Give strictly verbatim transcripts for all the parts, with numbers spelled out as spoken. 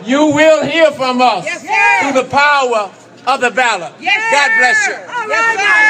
You will hear from us yes, through the power of the ballot. Yes, God bless you. Yes,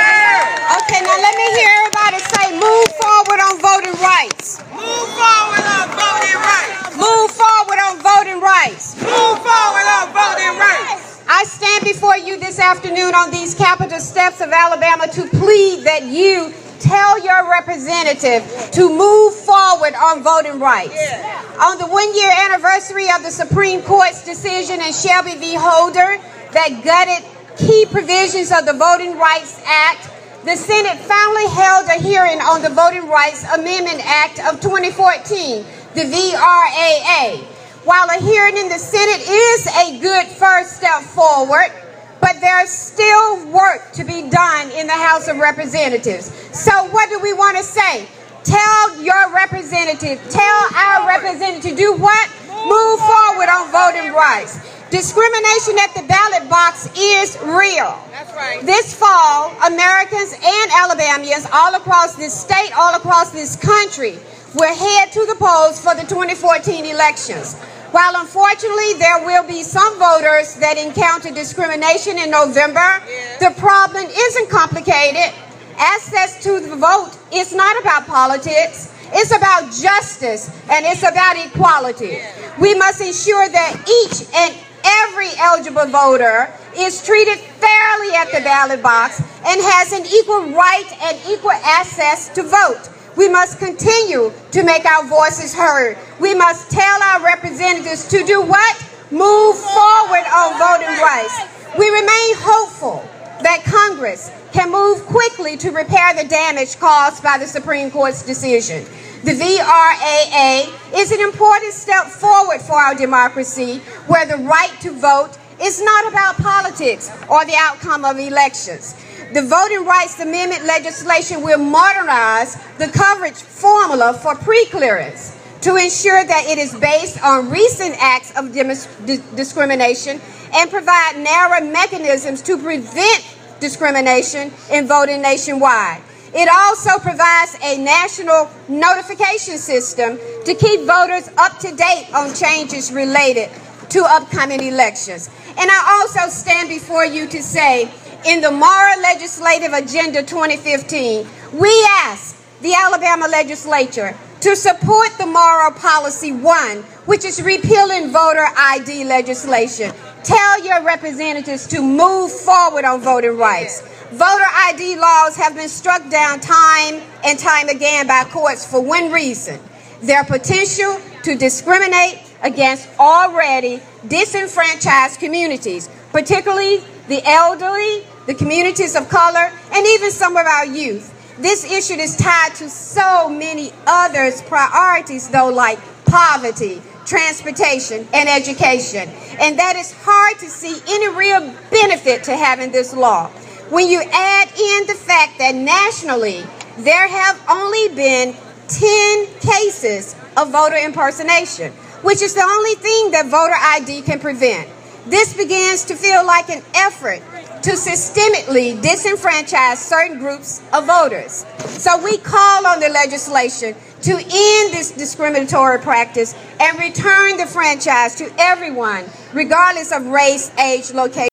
okay, now let me hear everybody say, move forward on voting rights. Move forward on voting rights. Move forward on voting rights. Move forward on voting rights. I stand before you this afternoon on these Capitol steps of Alabama to plead that you tell your representative to move forward on voting rights. Yeah. On the one-year anniversary of the Supreme Court's decision in Shelby v. Holder that gutted key provisions of the Voting Rights Act, the Senate finally held a hearing on the Voting Rights Amendment Act of twenty fourteen, the V R A A. While a hearing in the Senate is a good first step forward, but there's still work to be done in the House of Representatives. So what do we want to say? Tell your representative, tell our representative to do what? Move forward on voting rights. Discrimination at the ballot box is real. That's right. This fall, Americans and Alabamians all across this state, all across this country, will head to the polls for the twenty fourteen elections. While unfortunately there will be some voters that encounter discrimination in November, yeah. the problem isn't complicated. Access to the vote is not about politics. It's about justice, and it's about equality. Yeah. We must ensure that each and every eligible voter is treated fairly at the ballot box and has an equal right and equal access to vote. We must continue to make our voices heard. We must tell our representatives to do what? Move forward on voting rights. We remain hopeful that Congress can move quickly to repair the damage caused by the Supreme Court's decision. The V R A A is an important step forward for our democracy, where the right to vote is not about politics or the outcome of elections. The Voting Rights Amendment legislation will modernize the coverage formula for pre-clearance to ensure that it is based on recent acts of discrimination and provide narrow mechanisms to prevent discrimination in voting nationwide. It also provides a national notification system to keep voters up to date on changes related to upcoming elections. And I also stand before you to say, in the Mara Legislative Agenda twenty fifteen, we ask the Alabama legislature to support the Mara Policy one, which is repealing voter I D legislation. Tell your representatives to move forward on voting rights. Voter I D laws have been struck down time and time again by courts for one reason: their potential to discriminate against already disenfranchised communities, particularly the elderly, the communities of color, and even some of our youth. This issue is tied to so many others' priorities, though, like poverty, transportation, and education. And that is hard to see any real benefit to having this law. When you add in the fact that nationally, there have only been ten cases of voter impersonation, which is the only thing that voter I D can prevent. This begins to feel like an effort to systemically disenfranchise certain groups of voters. So we call on the legislation to end this discriminatory practice and return the franchise to everyone, regardless of race, age, location.